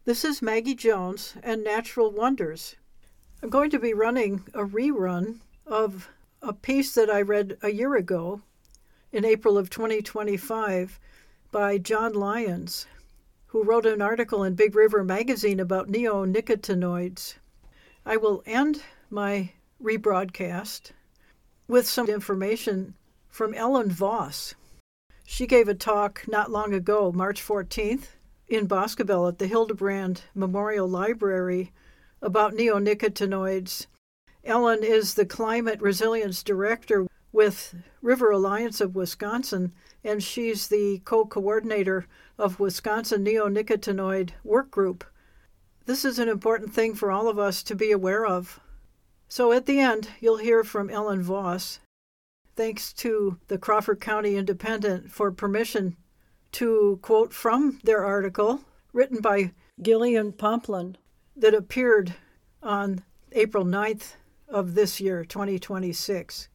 This is Maggie Jones and Natural Wonders. I'm going to be running a rerun of a piece that I read a year ago in April of 2025 by John Lyons, who wrote an article in Big River Magazine about neonicotinoids. I will end my rebroadcast with some information from Ellen Voss. She gave a talk not long ago, March 14th, in Boscobel at the Hildebrand Memorial Library about neonicotinoids. Ellen is the Climate Resilience Director with River Alliance of Wisconsin, and she's the co-coordinator of Wisconsin Neonicotinoid Work Group. This is an important thing for all of us to be aware of. So at the end, you'll hear from Ellen Voss. Thanks to the Crawford County Independent for permission to quote from their article, written by Gillian Pomplin, that appeared on April 9th of this year, 2026.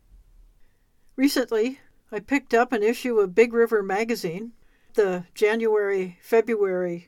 Recently, I picked up an issue of Big River Magazine, the January-February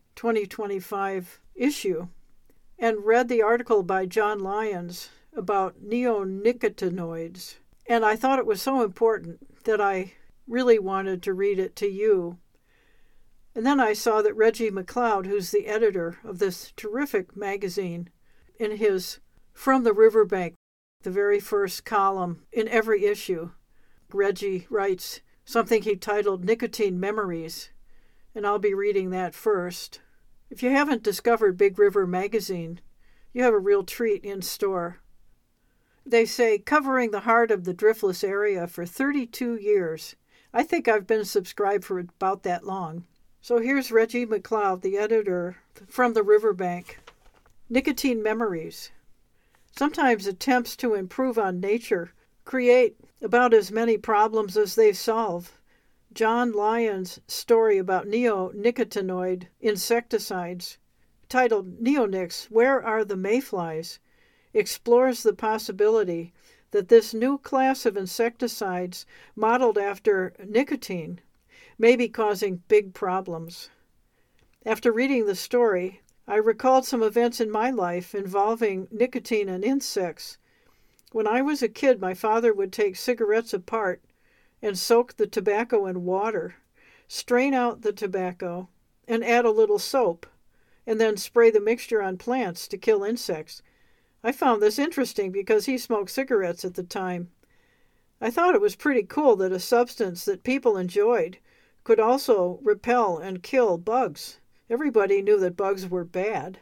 2025 issue, and read the article by John Lyons about neonicotinoids. And I thought it was so important that I really wanted to read it to you. And then I saw that Reggie McLeod, who's the editor of this terrific magazine, in his From the Riverbank, the very first column in every issue, Reggie writes something he titled Nicotine Memories, and I'll be reading that first. If you haven't discovered Big River Magazine, you have a real treat in store. They say, covering the heart of the driftless area for 32 years. I think I've been subscribed for about that long. So here's Reggie McLeod, the editor, from the Riverbank. Nicotine Memories. Sometimes attempts to improve on nature create about as many problems as they solve. John Lyons' story about neonicotinoid insecticides, titled Neonics, Where Are the Mayflies?, explores the possibility that this new class of insecticides, modeled after nicotine, may be causing big problems. After reading the story, I recalled some events in my life involving nicotine and insects. When I was a kid, my father would take cigarettes apart and soak the tobacco in water, strain out the tobacco, and add a little soap, and then spray the mixture on plants to kill insects. I found this interesting because he smoked cigarettes at the time. I thought it was pretty cool that a substance that people enjoyed could also repel and kill bugs. Everybody knew that bugs were bad.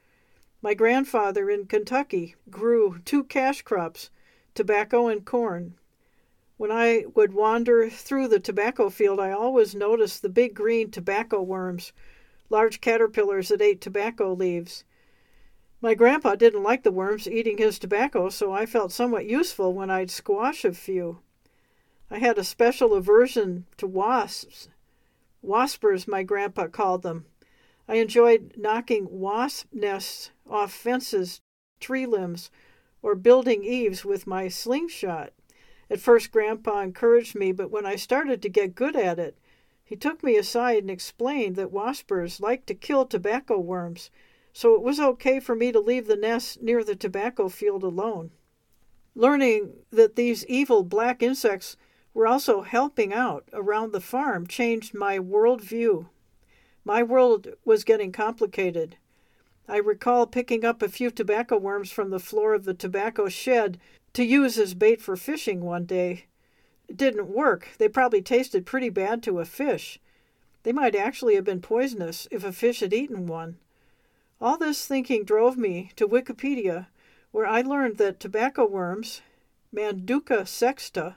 My grandfather in Kentucky grew 2 cash crops, tobacco and corn. When I would wander through the tobacco field, I always noticed the big green tobacco worms, large caterpillars that ate tobacco leaves. My grandpa didn't like the worms eating his tobacco, so I felt somewhat useful when I'd squash a few. I had a special aversion to wasps. Waspers, my grandpa called them. I enjoyed knocking wasp nests off fences, tree limbs, or building eaves with my slingshot. At first, Grandpa encouraged me, but when I started to get good at it, he took me aside and explained that waspers like to kill tobacco worms, so it was okay for me to leave the nest near the tobacco field alone. Learning that these evil black insects were also helping out around the farm changed my worldview. My world was getting complicated. I recall picking up a few tobacco worms from the floor of the tobacco shed to use as bait for fishing one day. It didn't work. They probably tasted pretty bad to a fish. They might actually have been poisonous if a fish had eaten one. All this thinking drove me to Wikipedia, where I learned that tobacco worms, Manduca sexta,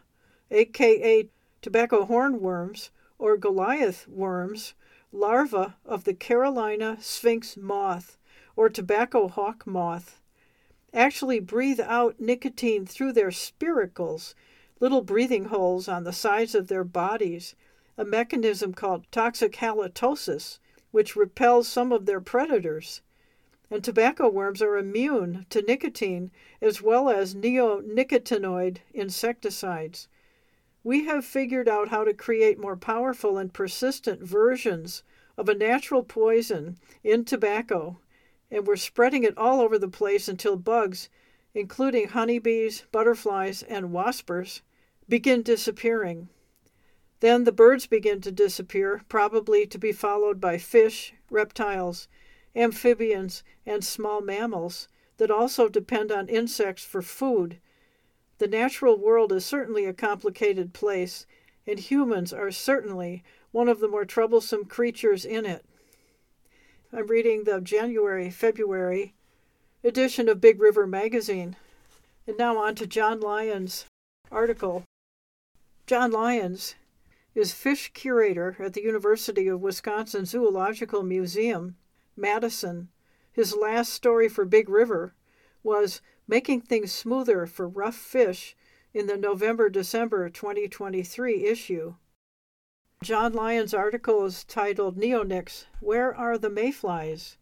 aka tobacco hornworms, or Goliath worms, larvae of the Carolina sphinx moth, or tobacco hawk moth, actually breathe out nicotine through their spiracles, little breathing holes on the sides of their bodies, a mechanism called toxic halitosis, which repels some of their predators. And tobacco worms are immune to nicotine as well as neonicotinoid insecticides. We have figured out how to create more powerful and persistent versions of a natural poison in tobacco, and we're spreading it all over the place until bugs, including honeybees, butterflies, and waspers, begin disappearing. Then the birds begin to disappear, probably to be followed by fish, reptiles, amphibians, and small mammals that also depend on insects for food. The natural world is certainly a complicated place, and humans are certainly one of the more troublesome creatures in it. I'm reading the January-February edition of Big River Magazine. And now on to John Lyons' article. John Lyons is fish curator at the University of Wisconsin Zoological Museum, Madison. His last story for Big River was Making Things Smoother for Rough Fish in the November-December 2023 issue. John Lyons' article is titled Neonics, Where Are the Mayflies?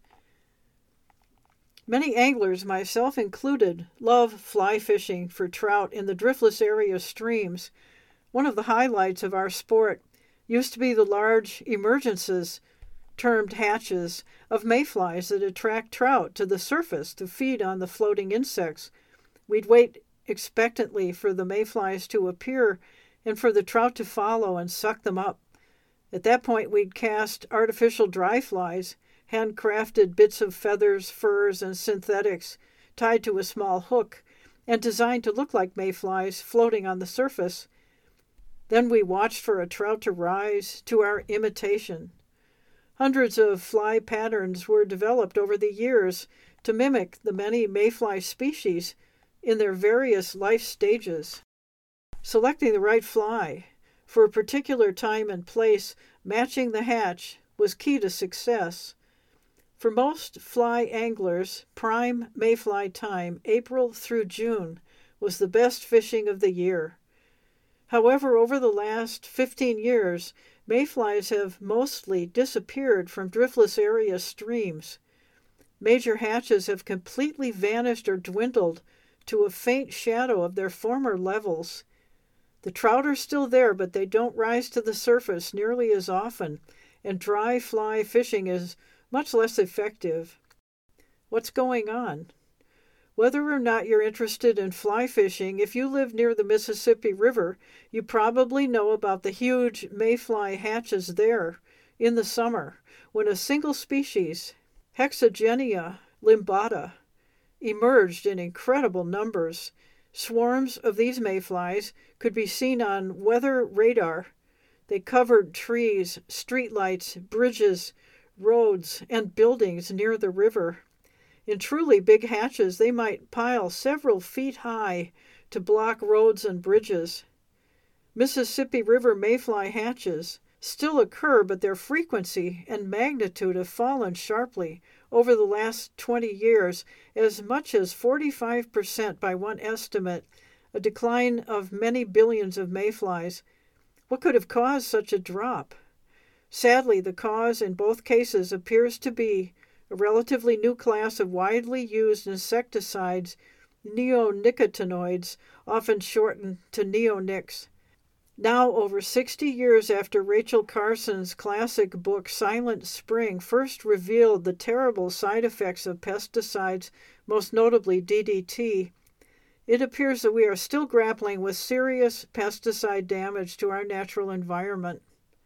Many anglers, myself included, love fly fishing for trout in the driftless area streams. One of the highlights of our sport used to be the large emergences, termed hatches, of mayflies that attract trout to the surface to feed on the floating insects. We'd wait expectantly for the mayflies to appear and for the trout to follow and suck them up. At that point, we'd cast artificial dry flies, handcrafted bits of feathers, furs, and synthetics tied to a small hook and designed to look like mayflies floating on the surface. Then we watched for a trout to rise to our imitation. Hundreds of fly patterns were developed over the years to mimic the many mayfly species in their various life stages. Selecting the right fly for a particular time and place, matching the hatch, was key to success. For most fly anglers, prime mayfly time, April through June, was the best fishing of the year. However, over the last 15 years, mayflies have mostly disappeared from driftless area streams. Major hatches have completely vanished or dwindled to a faint shadow of their former levels. The trout are still there, but they don't rise to the surface nearly as often, and dry fly fishing is much less effective. What's going on? Whether or not you're interested in fly fishing, if you live near the Mississippi River, you probably know about the huge mayfly hatches there in the summer, when a single species, Hexagenia limbata, emerged in incredible numbers. Swarms of these mayflies could be seen on weather radar. They covered trees, streetlights, bridges, roads, and buildings near the river. In truly big hatches, they might pile several feet high to block roads and bridges. Mississippi River mayfly hatches still occur, but their frequency and magnitude have fallen sharply over the last 20 years, as much as 45% by one estimate, a decline of many billions of mayflies. What could have caused such a drop? Sadly, the cause in both cases appears to be a relatively new class of widely used insecticides, neonicotinoids, often shortened to neonics. Now, over 60 years after Rachel Carson's classic book Silent Spring first revealed the terrible side effects of pesticides, most notably DDT, it appears that we are still grappling with serious pesticide damage to our natural environment.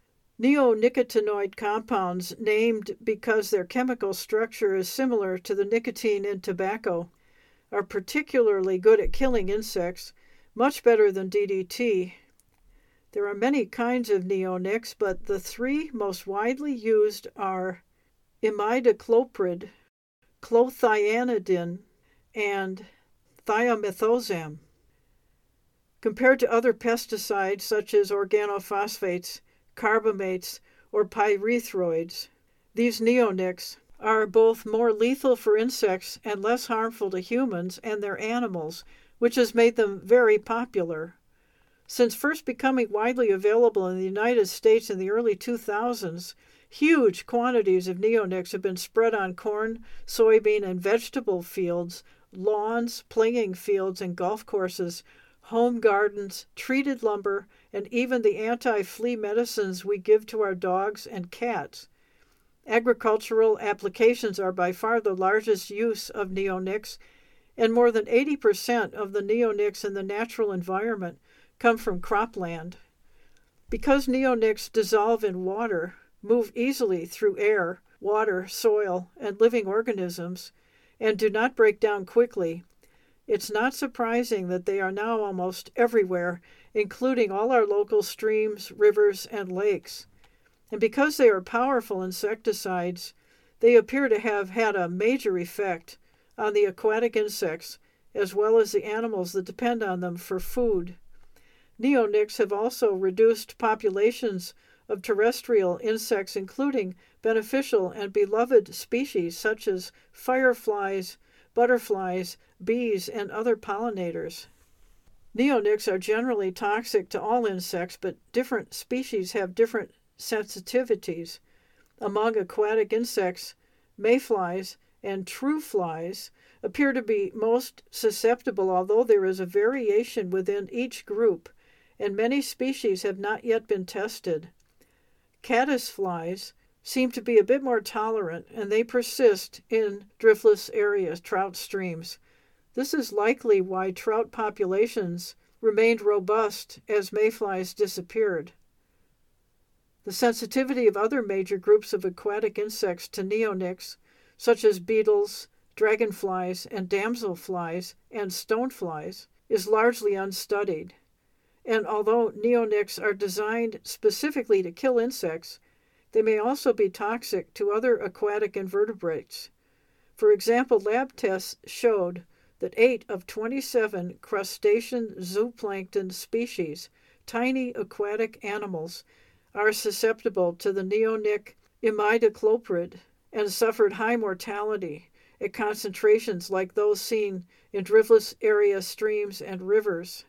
Neonicotinoid compounds, named because their chemical structure is similar to the nicotine in tobacco, are particularly good at killing insects, much better than DDT. There are many kinds of neonics, but the three most widely used are imidacloprid, clothianidin, and thiamethosam. Compared to other pesticides such as organophosphates, carbamates, or pyrethroids, these neonics are both more lethal for insects and less harmful to humans and their animals, which has made them very popular. Since first becoming widely available in the United States in the early 2000s, huge quantities of neonics have been spread on corn, soybean, and vegetable fields, lawns, playing fields, and golf courses, home gardens, treated lumber, and even the anti-flea medicines we give to our dogs and cats. Agricultural applications are by far the largest use of neonics, and more than 80% of the neonics in the natural environment come from cropland. Because neonics dissolve in water, move easily through air, water, soil, and living organisms, and do not break down quickly, it's not surprising that they are now almost everywhere, including all our local streams, rivers, and lakes. And because they are powerful insecticides, they appear to have had a major effect on the aquatic insects, as well as the animals that depend on them for food. Neonics have also reduced populations of terrestrial insects, including beneficial and beloved species such as fireflies, butterflies, bees, and other pollinators. Neonics are generally toxic to all insects, but different species have different sensitivities. Among aquatic insects, mayflies and true flies appear to be most susceptible, although there is a variation within each group, and many species have not yet been tested. Caddisflies seem to be a bit more tolerant, and they persist in driftless areas, trout streams. This is likely why trout populations remained robust as mayflies disappeared. The sensitivity of other major groups of aquatic insects to neonics, such as beetles, dragonflies, and damselflies, and stoneflies, is largely unstudied. And although neonics are designed specifically to kill insects, they may also be toxic to other aquatic invertebrates. For example, lab tests showed that 8 of 27 crustacean zooplankton species, tiny aquatic animals, are susceptible to the neonic imidacloprid and suffered high mortality at concentrations like those seen in driftless area streams and rivers.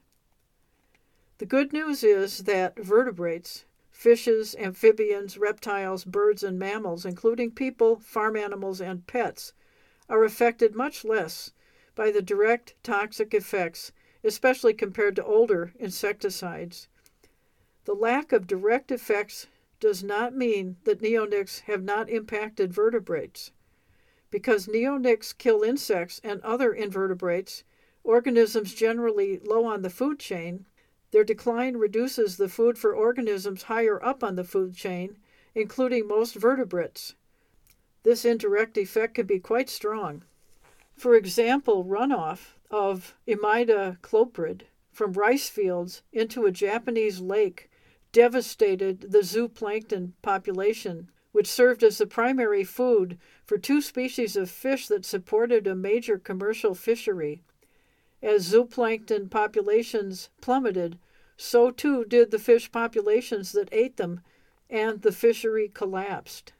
The good news is that vertebrates, fishes, amphibians, reptiles, birds, and mammals, including people, farm animals, and pets, are affected much less by the direct toxic effects, especially compared to older insecticides. The lack of direct effects does not mean that neonics have not impacted vertebrates. Because neonics kill insects and other invertebrates, organisms generally low on the food chain, their decline reduces the food for organisms higher up on the food chain, including most vertebrates. This indirect effect can be quite strong. For example, runoff of imidacloprid from rice fields into a Japanese lake devastated the zooplankton population, which served as the primary food for 2 species of fish that supported a major commercial fishery. As zooplankton populations plummeted, so too did the fish populations that ate them, and the fishery collapsed.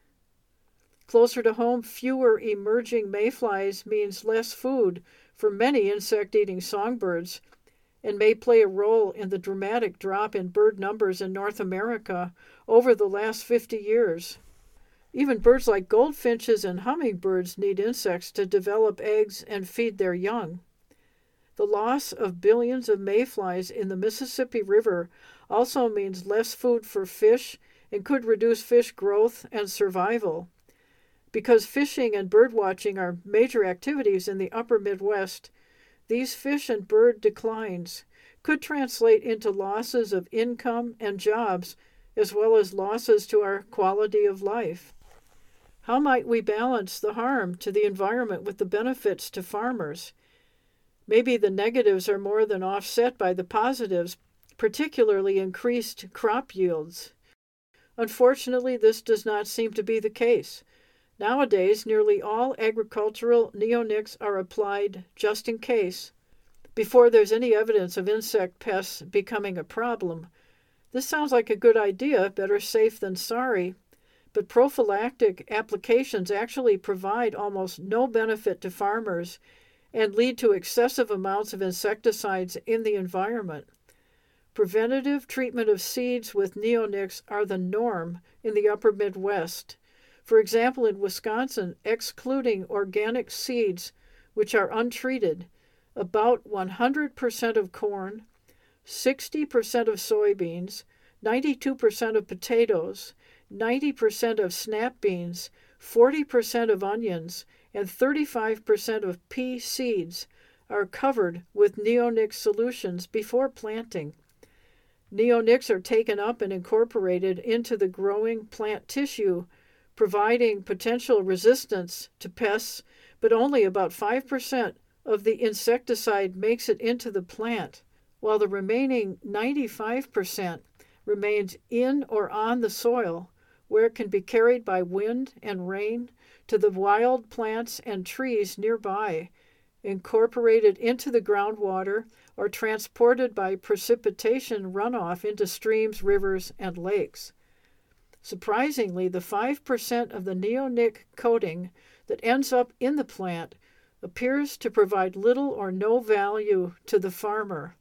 Closer to home, fewer emerging mayflies means less food for many insect-eating songbirds, and may play a role in the dramatic drop in bird numbers in North America over the last 50 years. Even birds like goldfinches and hummingbirds need insects to develop eggs and feed their young. The loss of billions of mayflies in the Mississippi River also means less food for fish and could reduce fish growth and survival. Because fishing and birdwatching are major activities in the upper Midwest, these fish and bird declines could translate into losses of income and jobs, as well as losses to our quality of life. How might we balance the harm to the environment with the benefits to farmers? Maybe the negatives are more than offset by the positives, particularly increased crop yields. Unfortunately, this does not seem to be the case. Nowadays, nearly all agricultural neonics are applied just in case, before there's any evidence of insect pests becoming a problem. This sounds like a good idea, better safe than sorry, but prophylactic applications actually provide almost no benefit to farmers and lead to excessive amounts of insecticides in the environment. Preventative treatment of seeds with neonics are the norm in the upper Midwest. For example, in Wisconsin, excluding organic seeds, which are untreated, about 100% of corn, 60% of soybeans, 92% of potatoes, 90% of snap beans, 40% of onions and 35% of pea seeds are covered with neonic solutions before planting. Neonics are taken up and incorporated into the growing plant tissue, providing potential resistance to pests, but only about 5% of the insecticide makes it into the plant, while the remaining 95% remains in or on the soil, where it can be carried by wind and rain to the wild plants and trees nearby, incorporated into the groundwater, or transported by precipitation runoff into streams, rivers, and lakes. Surprisingly, the 5% of the neonic coating that ends up in the plant appears to provide little or no value to the farmer.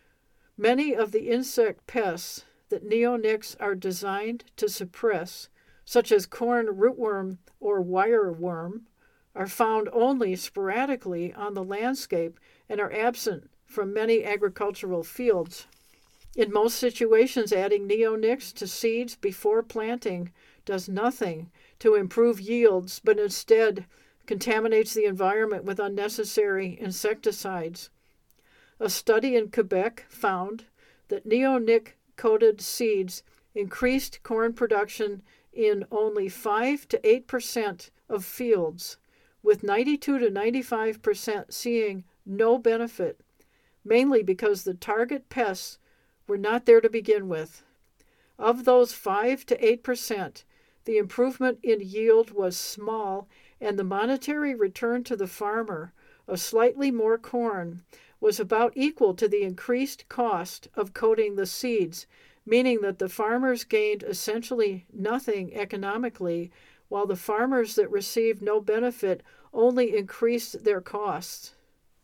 Many of the insect pests that neonics are designed to suppress, such as corn rootworm or wireworm, are found only sporadically on the landscape and are absent from many agricultural fields. In most situations, adding neonics to seeds before planting does nothing to improve yields, but instead contaminates the environment with unnecessary insecticides. A study in Quebec found that neonic-coated seeds increased corn production in only 5 to 8% of fields, with 92 to 95% seeing no benefit, mainly because the target pests were not there to begin with. Of those 5 to 8%, the improvement in yield was small, and the monetary return to the farmer of slightly more corn was about equal to the increased cost of coating the seeds, meaning that the farmers gained essentially nothing economically, while the farmers that received no benefit only increased their costs.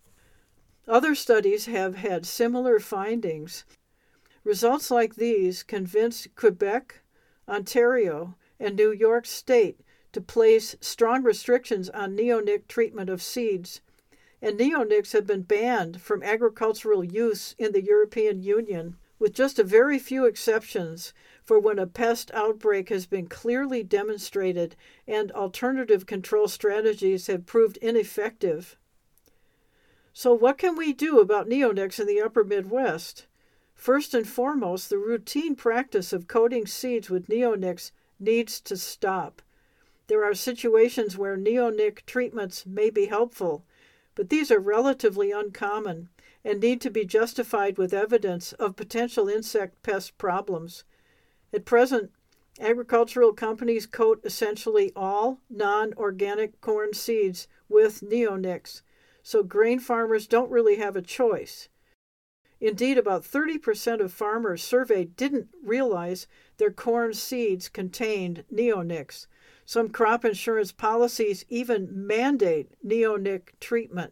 Other studies have had similar findings. Results like these convinced Quebec, Ontario, and New York State to place strong restrictions on neonic treatment of seeds, and neonics have been banned from agricultural use in the European Union, with just a very few exceptions for when a pest outbreak has been clearly demonstrated and alternative control strategies have proved ineffective. So what can we do about neonics in the upper Midwest? First and foremost, the routine practice of coating seeds with neonics needs to stop. There are situations where neonic treatments may be helpful, but these are relatively uncommon and need to be justified with evidence of potential insect pest problems. At present, agricultural companies coat essentially all non-organic corn seeds with neonics, so grain farmers don't really have a choice. Indeed, about 30% of farmers surveyed didn't realize their corn seeds contained neonics. Some crop insurance policies even mandate neonic treatment.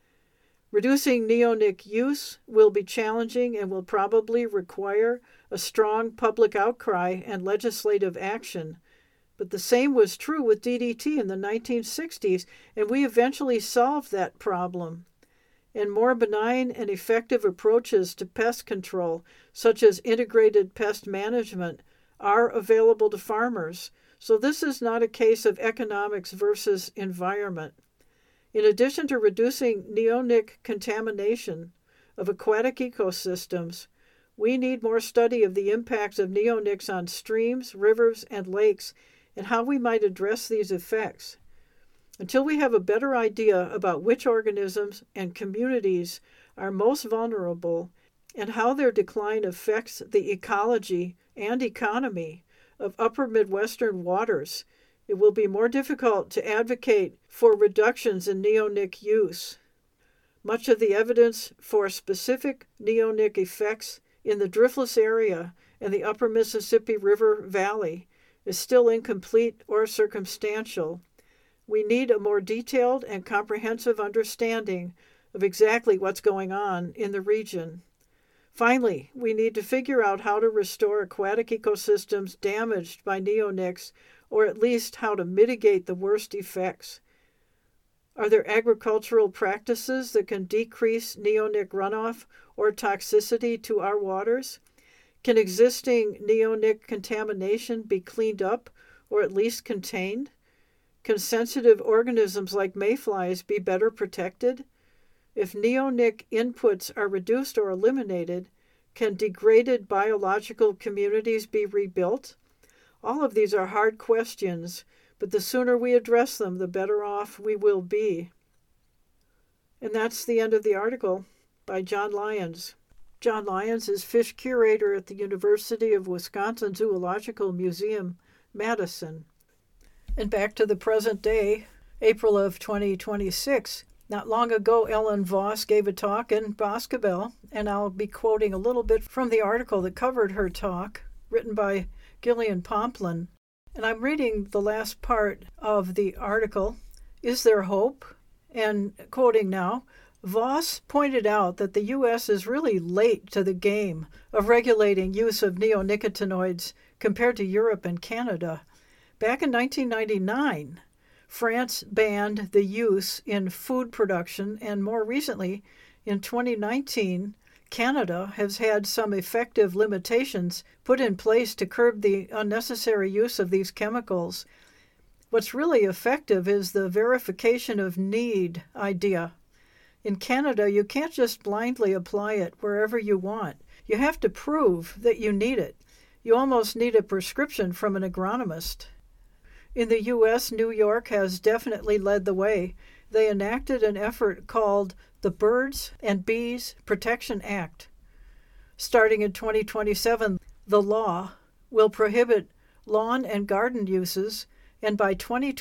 Reducing neonic use will be challenging and will probably require a strong public outcry and legislative action. But the same was true with DDT in the 1960s, and we eventually solved that problem. And more benign and effective approaches to pest control, such as integrated pest management, are available to farmers. So this is not a case of economics versus environment. In addition to reducing neonic contamination of aquatic ecosystems, we need more study of the impacts of neonics on streams, rivers, and lakes, and how we might address these effects. Until we have a better idea about which organisms and communities are most vulnerable and how their decline affects the ecology and economy of upper Midwestern waters, it will be more difficult to advocate for reductions in neonic use. Much of the evidence for specific neonic effects in the driftless area and the upper Mississippi River Valley is still incomplete or circumstantial. We need a more detailed and comprehensive understanding of exactly what's going on in the region. Finally, we need to figure out how to restore aquatic ecosystems damaged by neonics, or at least how to mitigate the worst effects. Are there agricultural practices that can decrease neonic runoff or toxicity to our waters? Can existing neonic contamination be cleaned up or at least contained? Can sensitive organisms like mayflies be better protected? If neonic inputs are reduced or eliminated, can degraded biological communities be rebuilt? All of these are hard questions, but the sooner we address them, the better off we will be. And that's the end of the article by John Lyons. John Lyons is fish curator at the University of Wisconsin Zoological Museum, Madison. And back to the present day, April of 2026. Not long ago, Ellen Voss gave a talk in Boscobel, and I'll be quoting a little bit from the article that covered her talk, written by Gillian Pomplin. And I'm reading the last part of the article, Is There Hope? And quoting now, Voss pointed out that the U.S. is really late to the game of regulating use of neonicotinoids compared to Europe and Canada. Back in 1999, France banned the use in food production, and more recently, in 2019, Canada has had some effective limitations put in place to curb the unnecessary use of these chemicals. What's really effective is the verification of need idea. In Canada, you can't just blindly apply it wherever you want. You have to prove that you need it. You almost need a prescription from an agronomist. In the U.S., New York has definitely led the way. They enacted an effort called the Birds and Bees Protection Act. Starting in 2027, the law will prohibit lawn and garden uses, and by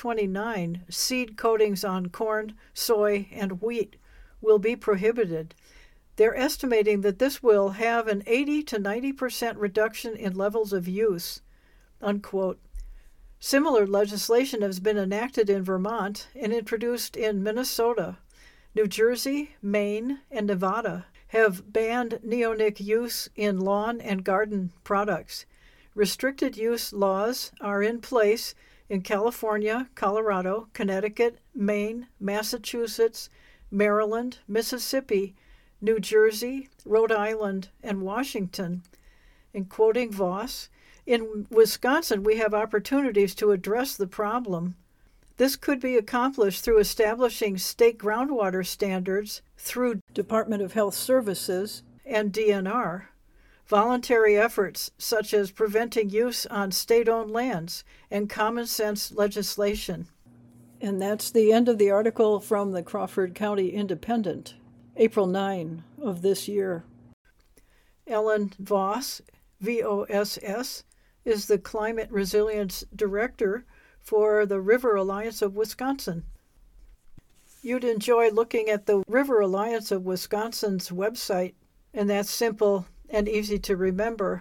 2029, seed coatings on corn, soy, and wheat will be prohibited. They're estimating that this will have an 80 to 90% reduction in levels of use, unquote. Similar legislation has been enacted in Vermont and introduced in Minnesota. New Jersey, Maine, and Nevada have banned neonic use in lawn and garden products. Restricted use laws are in place in California, Colorado, Connecticut, Maine, Massachusetts, Maryland, Mississippi, New Jersey, Rhode Island, and Washington. In quoting Voss, in Wisconsin, we have opportunities to address the problem. This could be accomplished through establishing state groundwater standards through Department of Health Services and DNR, voluntary efforts such as preventing use on state-owned lands, and common sense legislation. And that's the end of the article from the Crawford County Independent, April 9 of this year. Ellen Voss, VOSS, is the Climate Resilience Director for the River Alliance of Wisconsin. You'd enjoy looking at the River Alliance of Wisconsin's website, and that's simple and easy to remember,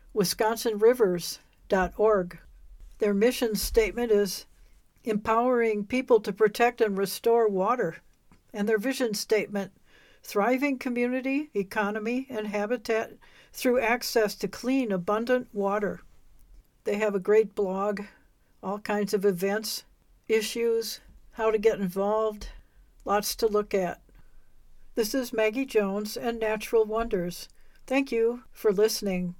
wisconsinrivers.org. Their mission statement is empowering people to protect and restore water, and their vision statement, thriving community, economy, and habitat through access to clean, abundant water. They have a great blog, all kinds of events, issues, how to get involved, lots to look at. This is Maggie Jones and Natural Wonders. Thank you for listening.